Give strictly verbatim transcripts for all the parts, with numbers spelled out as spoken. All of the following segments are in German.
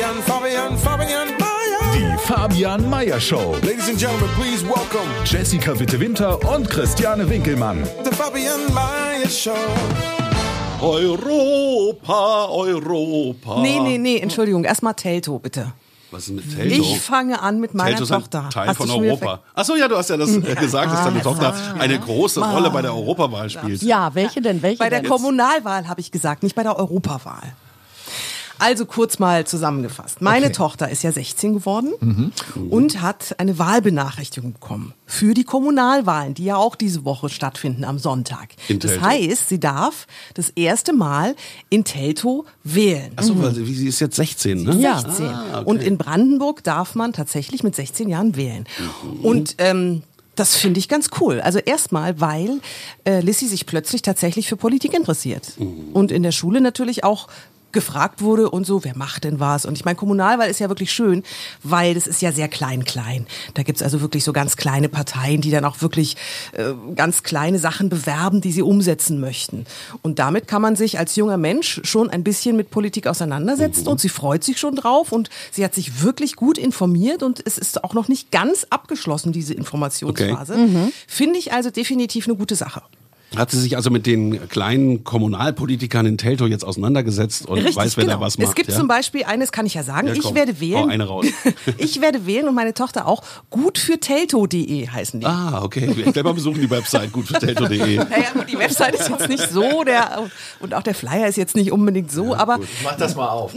Fabian, Fabian, Fabian Meyer. Die Fabian Meyer Show. Ladies and Gentlemen, please welcome Jessica Witte-Winter und Christiane Winkelmann. The Fabian Meyer Show. Europa, Europa. Nee, nee, nee, Entschuldigung. Erstmal Teltow, bitte. Was ist mit Teltow? Ich fange an mit meiner Teltow ist ein Tochter. Teil Hast von du schon wieder Europa. Achso, ja, du hast ja das äh, gesagt, dass deine Tochter eine große Rolle bei der Europawahl spielt. Ja, welche denn? Welche Bei der denn? Kommunalwahl habe ich gesagt, nicht bei der Europawahl. Also kurz mal zusammengefasst. Meine Okay. Tochter ist ja sechzehn geworden mhm. und hat eine Wahlbenachrichtigung bekommen für die Kommunalwahlen, die ja auch diese Woche stattfinden am Sonntag. In Das Teltow. heißt, sie darf das erste Mal in Teltow wählen. Achso, weil sie ist jetzt sechzehn, ne? Ja. sechzehn. Ah, okay. Und in Brandenburg darf man tatsächlich mit sechzehn Jahren wählen. Mhm. Und ähm, das finde ich ganz cool. Also erstmal, weil äh, Lissy sich plötzlich tatsächlich für Politik interessiert. Mhm. Und in der Schule natürlich auch gefragt wurde und so, wer macht denn was? Und ich meine, Kommunalwahl ist ja wirklich schön, weil das ist ja sehr klein-klein. Da gibt's also wirklich so ganz kleine Parteien, die dann auch wirklich äh, ganz kleine Sachen bewerben, die sie umsetzen möchten. Und damit kann man sich als junger Mensch schon ein bisschen mit Politik auseinandersetzen und sie freut sich schon drauf und sie hat sich wirklich gut informiert und es ist auch noch nicht ganz abgeschlossen, diese Informationsphase. Okay. Finde ich also definitiv eine gute Sache. Hat sie sich also mit den kleinen Kommunalpolitikern in Teltow jetzt auseinandergesetzt und Richtig, weiß, wer genau. da was macht? Es gibt ja? zum Beispiel eines, kann ich ja sagen, Ja, ich komm, werde wählen. hau eine raus. Ich werde wählen und meine Tochter auch. gut für teltow punkt de heißen die. Ah, okay. Ich werde mal besuchen die Website gut für teltow punkt de. Naja, gut, die Website ist jetzt nicht so, der, und auch der Flyer ist jetzt nicht unbedingt so, aber Mach das mal auf.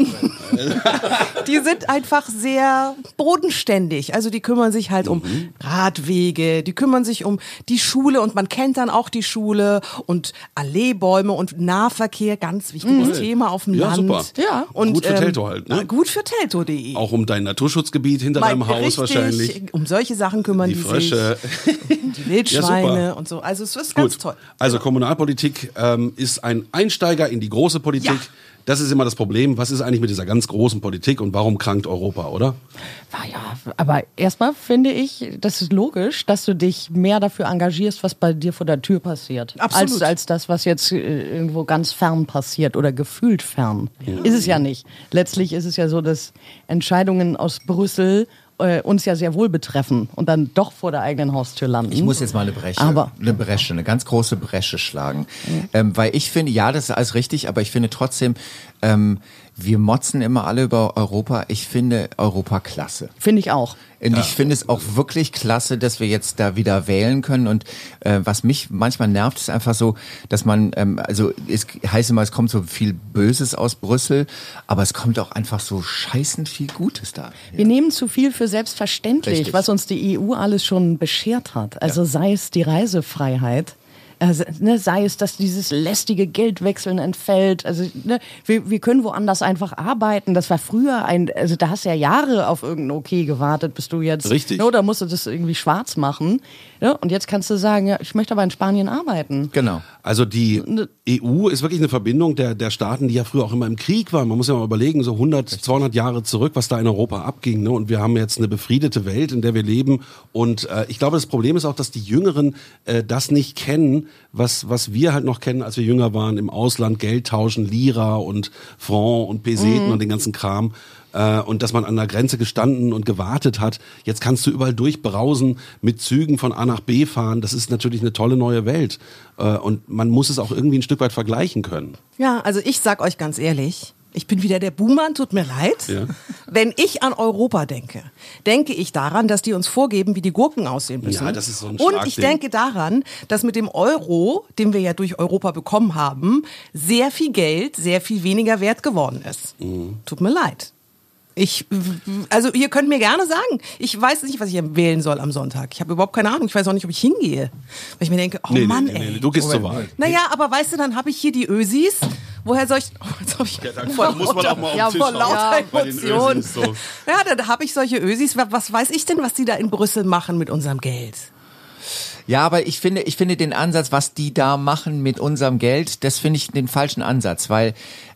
die sind einfach sehr bodenständig. Also die kümmern sich halt um Radwege, die kümmern sich um die Schule und man kennt dann auch die Schule und Alleebäume und Nahverkehr, ganz wichtiges Mhm. Thema auf dem Ja, Land. super. Ja, und, Gut für ähm, Teltow halt, ne? Gut für teltow punkt de. Auch um dein Naturschutzgebiet hinter Mal deinem Haus richtig, wahrscheinlich. Um solche Sachen kümmern Die die, Frösche. sich. Die Wildschweine Ja, super. und so. Also es ist ganz Gut. toll. Also Kommunalpolitik ähm, ist ein Einsteiger in die große Politik. Ja. Das ist immer das Problem. Was ist eigentlich mit dieser ganz großen Politik und warum krankt Europa, oder? Naja, aber erstmal finde ich, das ist logisch, dass du dich mehr dafür engagierst, was bei dir vor der Tür passiert. Absolut. Als, als das, was jetzt äh, irgendwo ganz fern passiert oder gefühlt fern. Ist es ja nicht. Letztlich ist es ja so, dass Entscheidungen aus Brüssel äh, uns ja sehr wohl betreffen und dann doch vor der eigenen Haustür landen. Ich muss jetzt mal eine Bresche, Aber- eine Bresche, eine ganz große Bresche schlagen. Ähm, weil ich finde, ja, das ist alles richtig, aber ich finde trotzdem, ähm, wir motzen immer alle über Europa. Ich finde Europa klasse. Finde ich auch. Und ich finde es auch wirklich klasse, dass wir jetzt da wieder wählen können. Und äh, was mich manchmal nervt, ist einfach so, dass man, ähm, also es heißt immer, es kommt so viel Böses aus Brüssel, aber es kommt auch einfach so scheißend viel Gutes da. Wir nehmen zu viel für selbstverständlich, Richtig. was uns die E U alles schon beschert hat. Also sei es die Reisefreiheit, also, ne, sei es, dass dieses lästige Geldwechseln entfällt. Also ne, wir, wir können woanders einfach arbeiten. Das war früher ein, also da hast du ja Jahre auf irgendein Okay gewartet, bis du jetzt, Richtig. ne, oder musst du das irgendwie schwarz machen. Ne? Und jetzt kannst du sagen, ja, ich möchte aber in Spanien arbeiten. Genau. Also die E U ist wirklich eine Verbindung der, der Staaten, die ja früher auch immer im Krieg waren. Man muss ja mal überlegen, so hundert, zweihundert Jahre zurück, was da in Europa abging. Ne? Und wir haben jetzt eine befriedete Welt, in der wir leben. Und äh, ich glaube, das Problem ist auch, dass die Jüngeren äh, das nicht kennen, was, was wir halt noch kennen, als wir jünger waren, im Ausland Geld tauschen, Lira und Franc und Peseten und den ganzen Kram. Äh, und dass man an der Grenze gestanden und gewartet hat. Jetzt kannst du überall durchbrausen, mit Zügen von A nach B fahren. Das ist natürlich eine tolle neue Welt. Äh, und man muss es auch irgendwie ein Stück weit vergleichen können. Ja, also ich sag euch ganz ehrlich, ich bin wieder der Buhmann, tut mir leid. Ja. Wenn ich an Europa denke, denke ich daran, dass die uns vorgeben, wie die Gurken aussehen müssen. Ja, das ist so ein Und ich Schlagding. denke daran, dass mit dem Euro, den wir ja durch Europa bekommen haben, sehr viel Geld, sehr viel weniger wert geworden ist. Mhm. Tut mir leid. Ich, also ihr könnt mir gerne sagen, ich weiß nicht, was ich wählen soll am Sonntag. Ich habe überhaupt keine Ahnung. Ich weiß auch nicht, ob ich hingehe. Weil ich mir denke, oh Nee, Mann, nee, nee, ey. nee, du gehst zur Wahl. Naja, aber weißt du, dann habe ich hier die Ösis. Woher soll ich... Oh, jetzt hab ich dann muss man auch mal auf den ja, Tisch vor hauen. lauter Ja, bei den Emotionen. Ösis, so. Ja, dann habe ich solche Ösis. Was weiß ich denn, was die da in Brüssel machen mit unserem Geld? Ja, aber ich finde, ich finde den Ansatz, was die da machen mit unserem Geld, das finde ich den falschen Ansatz, weil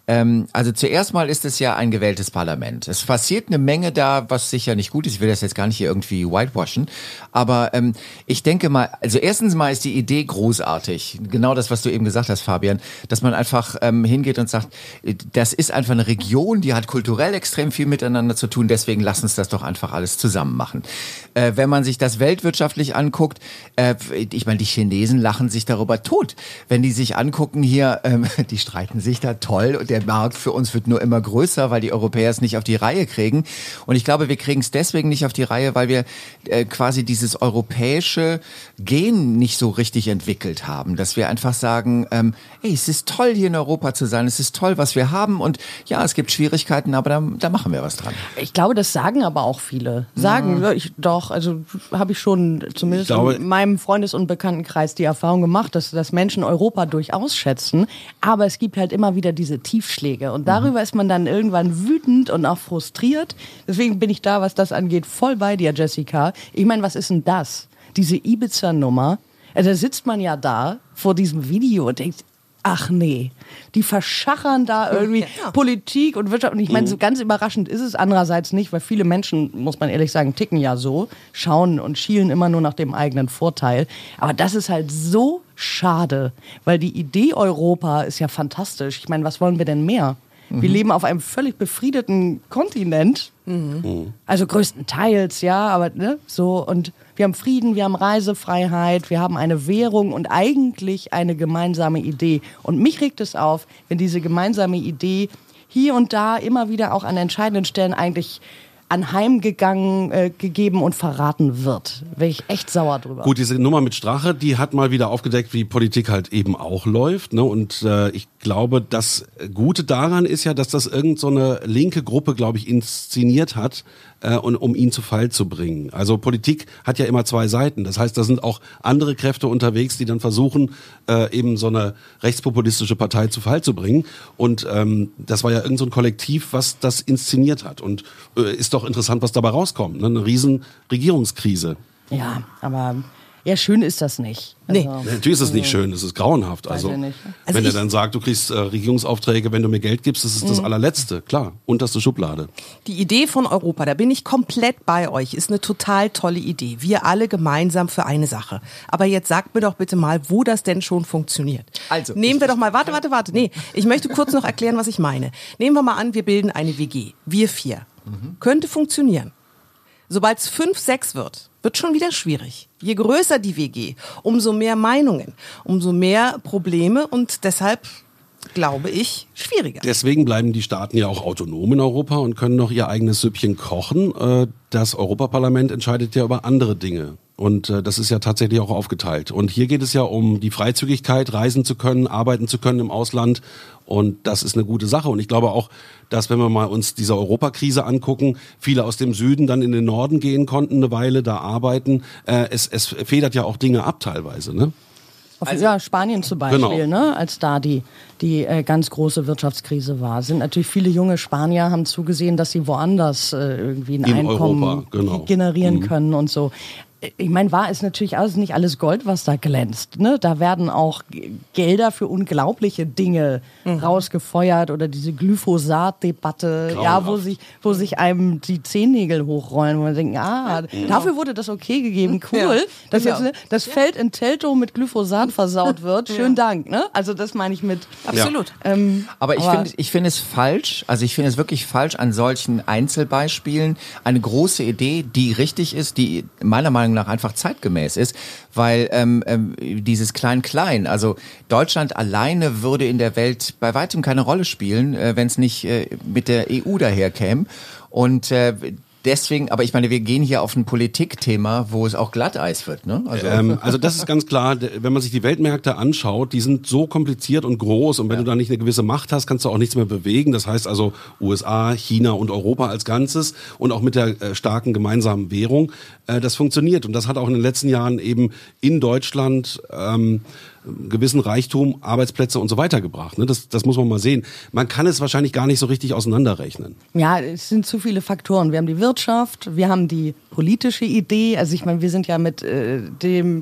Ähm, also zuerst mal ist es ja ein gewähltes Parlament. Es passiert eine Menge da, was sicher nicht gut ist. Ich will das jetzt gar nicht hier irgendwie whitewashen. Aber ähm, ich denke mal, also erstens mal ist die Idee großartig. Genau das, was du eben gesagt hast, Fabian, dass man einfach ähm, hingeht und sagt, das ist einfach eine Region, die hat kulturell extrem viel miteinander zu tun. Deswegen lass uns das doch einfach alles zusammen machen. Äh, wenn man sich das weltwirtschaftlich anguckt, äh, ich meine, die Chinesen lachen sich darüber tot. Wenn die sich angucken hier, ähm, die streiten sich da toll und der Markt für uns wird nur immer größer, weil die Europäer es nicht auf die Reihe kriegen. Und ich glaube, wir kriegen es deswegen nicht auf die Reihe, weil wir äh, quasi dieses europäische Gen nicht so richtig entwickelt haben. Dass wir einfach sagen, ähm, ey, es ist toll, hier in Europa zu sein, es ist toll, was wir haben und ja, es gibt Schwierigkeiten, aber da, da machen wir was dran. Ich glaube, das sagen aber auch viele. Sagen, ja. ich, doch, also habe ich schon zumindest glaube, in meinem Freundes- und Bekanntenkreis die Erfahrung gemacht, dass, dass Menschen Europa durchaus schätzen, aber es gibt halt immer wieder diese Tiefschläge und darüber mhm. ist man dann irgendwann wütend und auch frustriert. Deswegen bin ich da, was das angeht, voll bei dir, Jessica. Ich meine, was ist denn das? Diese Ibiza-Nummer, also da sitzt man ja da vor diesem Video und denkt, ach nee, die verschachern da irgendwie ja. Politik und Wirtschaft. Und ich meine, so ganz überraschend ist es andererseits nicht, weil viele Menschen, muss man ehrlich sagen, ticken ja so, schauen und schielen immer nur nach dem eigenen Vorteil. Aber das ist halt so schade, weil die Idee Europa ist ja fantastisch. Ich meine, was wollen wir denn mehr? Mhm. Wir leben auf einem völlig befriedeten Kontinent. Mhm. Also größtenteils, ja, aber ne, so und wir haben Frieden, wir haben Reisefreiheit, wir haben eine Währung und eigentlich eine gemeinsame Idee. Und mich regt es auf, wenn diese gemeinsame Idee hier und da immer wieder auch an entscheidenden Stellen eigentlich anheimgegangen, äh, gegeben und verraten wird. Wäre ich echt sauer drüber. Gut, diese Nummer mit Strache, die hat mal wieder aufgedeckt, wie Politik halt eben auch läuft. Ne? Und äh, ich glaube, das Gute daran ist ja, dass das irgend so eine linke Gruppe, glaube ich, inszeniert hat, äh, und, um ihn zu Fall zu bringen. Also Politik hat ja immer zwei Seiten. Das heißt, da sind auch andere Kräfte unterwegs, die dann versuchen, äh, eben so eine rechtspopulistische Partei zu Fall zu bringen. Und ähm, das war ja irgend so ein Kollektiv, was das inszeniert hat. Und äh, ist doch interessant, was dabei rauskommt. Ne? Eine riesen Regierungskrise. Ja, aber ja, schön ist das nicht. Nee. Also, Natürlich ist es nicht schön, es ist grauenhaft. Also, nicht. wenn Also er ich- dann sagt, du kriegst äh, Regierungsaufträge, wenn du mir Geld gibst, das ist das allerletzte. Klar, unterste Schublade. Die Idee von Europa, da bin ich komplett bei euch, ist eine total tolle Idee. Wir alle gemeinsam für eine Sache. Aber jetzt sagt mir doch bitte mal, wo das denn schon funktioniert. Also, Nehmen wir doch mal, warte, warte, warte. Nee, ich möchte kurz noch erklären, was ich meine. Nehmen wir mal an, wir bilden eine W G. Wir vier. Mhm. Könnte funktionieren. Sobald es fünf, sechs wird, wird schon wieder schwierig. Je größer die W G, umso mehr Meinungen, umso mehr Probleme und deshalb, glaube ich, schwieriger. Deswegen bleiben die Staaten ja auch autonom in Europa und können noch ihr eigenes Süppchen kochen. Äh, Das Europaparlament entscheidet ja über andere Dinge. Und äh, das ist ja tatsächlich auch aufgeteilt. Und hier geht es ja um die Freizügigkeit, reisen zu können, arbeiten zu können im Ausland. Und das ist eine gute Sache. Und ich glaube auch, dass wenn wir mal uns diese Europakrise angucken, viele aus dem Süden dann in den Norden gehen konnten, eine Weile da arbeiten. Äh, es, es federt ja auch Dinge ab teilweise, ne? Auf, ja, Spanien zum Beispiel, Genau. ne, als da die, die äh, ganz große Wirtschaftskrise war, sind natürlich viele junge Spanier haben zugesehen, dass sie woanders äh, irgendwie ein In Einkommen Europa, genau. generieren Mhm. können und so. Ich meine, war es natürlich alles nicht alles Gold, was da glänzt. Ne? Da werden auch G- Gelder für unglaubliche Dinge mhm. rausgefeuert oder diese Glyphosat-Debatte, ja, wo sich, wo sich einem die Zehennägel hochrollen, wo man denkt, ah, mhm. dafür wurde das okay gegeben, cool, Ja, dass genau. jetzt ne, das Feld in Teltow mit Glyphosat versaut wird. Schönen Dank. Ne? Also das meine ich mit. Absolut. Ähm, Aber ich finde ich finde es falsch, also ich finde es wirklich falsch an solchen Einzelbeispielen eine große Idee, die richtig ist, die meiner Meinung nach einfach zeitgemäß ist, weil ähm, ähm, dieses Klein-Klein, also Deutschland alleine würde in der Welt bei weitem keine Rolle spielen, äh, wenn es nicht äh, mit der E U daherkäme. Und äh, deswegen, aber ich meine, wir gehen hier auf ein Politikthema, wo es auch Glatteis wird, ne? Also, Ähm, also das ist ganz klar, d- wenn man sich die Weltmärkte anschaut, die sind so kompliziert und groß und wenn ja. du da nicht eine gewisse Macht hast, kannst du auch nichts mehr bewegen. Das heißt also U S A, China und Europa als Ganzes und auch mit der äh, starken gemeinsamen Währung, äh, das funktioniert. Und das hat auch in den letzten Jahren eben in Deutschland ähm, gewissen Reichtum, Arbeitsplätze und so weiter gebracht. Ne? Das, das muss man mal sehen. Man kann es wahrscheinlich gar nicht so richtig auseinanderrechnen. Ja, es sind zu viele Faktoren. Wir haben die Wirtschaft, wir haben die politische Idee. Also ich meine, wir sind ja mit äh, dem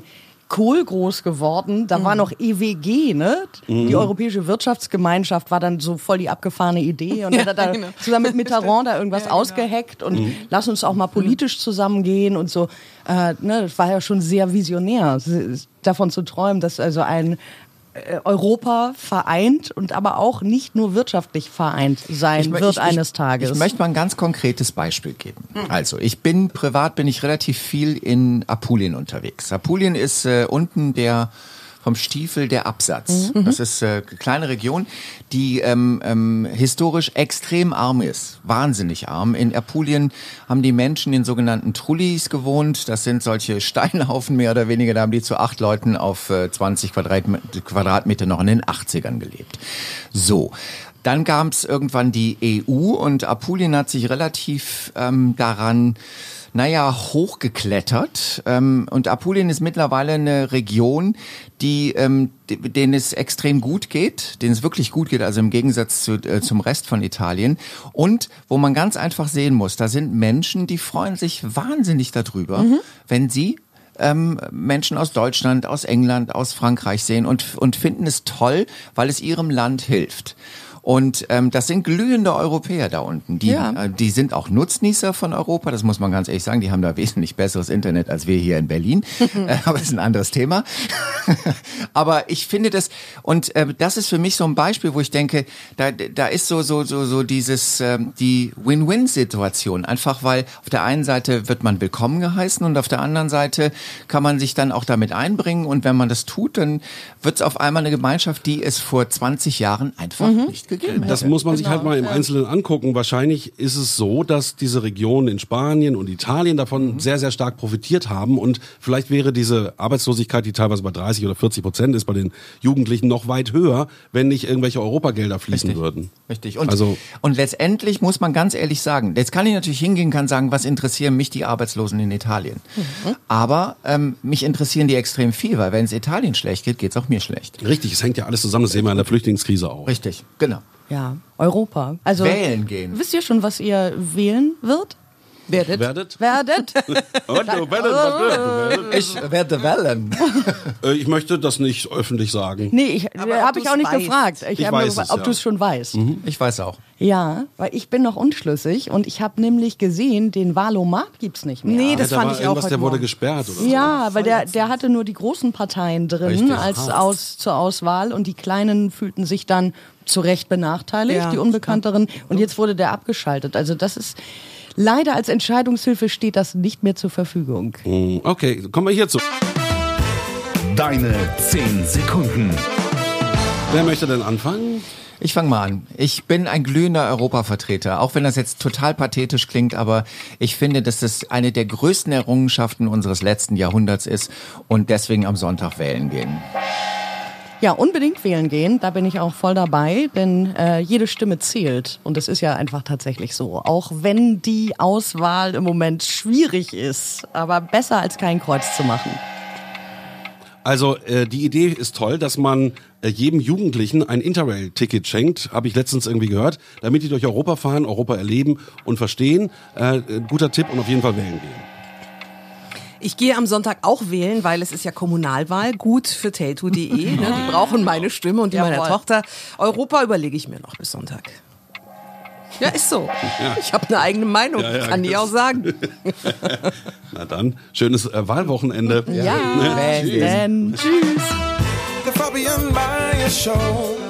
Kohl groß geworden. Da war noch E W G, ne? Mhm. Die Europäische Wirtschaftsgemeinschaft war dann so voll die abgefahrene Idee. Und er hat da genau. zusammen mit Mitterrand da irgendwas Ja, genau. ausgeheckt und lass uns auch mal politisch zusammengehen und so. Äh, ne, das war ja schon sehr visionär, davon zu träumen, dass also ein äh, Europa vereint und aber auch nicht nur wirtschaftlich vereint sein Ich mö- wird ich, eines ich, Tages. Ich möchte mal ein ganz konkretes Beispiel geben. Also, ich bin privat bin ich relativ viel in Apulien unterwegs. Apulien ist äh, unten der vom Stiefel der Absatz. Das ist äh, eine kleine Region, die ähm, ähm, historisch extrem arm ist. Wahnsinnig arm. In Apulien haben die Menschen in sogenannten Trullis gewohnt. Das sind solche Steinhaufen mehr oder weniger. Da haben die zu acht Leuten auf äh, zwanzig Quadratmeter, Quadratmeter noch in den achtzigern gelebt. So. Dann gab es irgendwann die E U und Apulien hat sich relativ ähm, daran naja, hochgeklettert. Ähm, und Apulien ist mittlerweile eine Region, die, ähm, denen es extrem gut geht, denen es wirklich gut geht, also im Gegensatz zu, äh, zum Rest von Italien. Und wo man ganz einfach sehen muss, da sind Menschen, die freuen sich wahnsinnig darüber, mhm. wenn sie ähm, Menschen aus Deutschland, aus England, aus Frankreich sehen und, und finden es toll, weil es ihrem Land hilft. Und ähm, das sind glühende Europäer da unten. Die, Ja. äh, die sind auch Nutznießer von Europa, das muss man ganz ehrlich sagen. Die haben da wesentlich besseres Internet als wir hier in Berlin. äh, aber das ist ein anderes Thema. Aber ich finde das, und äh, das ist für mich so ein Beispiel, wo ich denke, da, da ist so so so so dieses ähm, die Win-Win-Situation. Einfach weil auf der einen Seite wird man willkommen geheißen und auf der anderen Seite kann man sich dann auch damit einbringen. Und wenn man das tut, dann wird es auf einmal eine Gemeinschaft, die es vor zwanzig Jahren einfach mhm. nicht gegeben hat. Das muss man sich halt mal im Einzelnen angucken. Wahrscheinlich ist es so, dass diese Regionen in Spanien und Italien davon mhm. sehr, sehr stark profitiert haben. Und vielleicht wäre diese Arbeitslosigkeit, die teilweise bei dreißig oder vierzig Prozent ist, bei den Jugendlichen noch weit höher, wenn nicht irgendwelche Europagelder fließen Richtig. würden. Richtig. Und, Also, und letztendlich muss man ganz ehrlich sagen, jetzt kann ich natürlich hingehen, kann sagen, was interessieren mich die Arbeitslosen in Italien? Mhm. Aber ähm, mich interessieren die extrem viel, weil wenn es Italien schlecht geht, geht es auch mir schlecht. richtig, es hängt ja alles zusammen. Das sehen wir in der Flüchtlingskrise auch. Richtig, genau. Ja, Europa. Also Wählen gehen. Wisst ihr schon, was ihr wählen wird? Werdet. Werdet? Werdet? Und du werdet, was wird, du werdet. Ich werde wählen. Äh, Ich möchte das nicht öffentlich sagen. Nee, ich Aber ob habe ich auch du's nicht weißt. gefragt. Ich, Ich habe nur weiß gefragt, es, ob ja. du es schon weißt. Ich weiß auch. Ja, weil ich bin noch unschlüssig und ich habe nämlich gesehen, den Wahlomat gibt's nicht mehr. Nee, Ja, das da fand war ich auch irgendwas, heute der wurde Morgen. gesperrt oder so. Ja, weil der, der hatte nur die großen Parteien drin Richtig. als aus, zur Auswahl und die kleinen fühlten sich dann zu Recht benachteiligt, Ja, die Unbekannteren. Und jetzt wurde der abgeschaltet. Also das ist leider als Entscheidungshilfe steht das nicht mehr zur Verfügung. Mm, Okay, kommen wir hierzu. Deine zehn Sekunden. Wer möchte denn anfangen? Ich fange mal an. Ich bin ein glühender Europavertreter, auch wenn das jetzt total pathetisch klingt, aber ich finde, dass das eine der größten Errungenschaften unseres letzten Jahrhunderts ist und deswegen am Sonntag wählen gehen. Ja, unbedingt wählen gehen, da bin ich auch voll dabei, denn äh, jede Stimme zählt. Und das ist ja einfach tatsächlich so. Auch wenn die Auswahl im Moment schwierig ist, aber besser als kein Kreuz zu machen. Also äh, die Idee ist toll, dass man äh, jedem Jugendlichen ein Interrail-Ticket schenkt, habe ich letztens irgendwie gehört, damit die durch Europa fahren, Europa erleben und verstehen. Äh, guter Tipp und auf jeden Fall wählen gehen. Ich gehe am Sonntag auch wählen, weil es ist ja Kommunalwahl. Gut für teltow punkt de. Ne? Die brauchen meine Stimme und die meiner Jawohl. Tochter. Europa überlege ich mir noch bis Sonntag. Ja, ist so. Ich habe eine eigene Meinung, Ja, ja, kann ich das- auch sagen. Na dann, schönes äh, Wahlwochenende. Ja, Wählen. denn tschüss. The Fabian Meyer Show.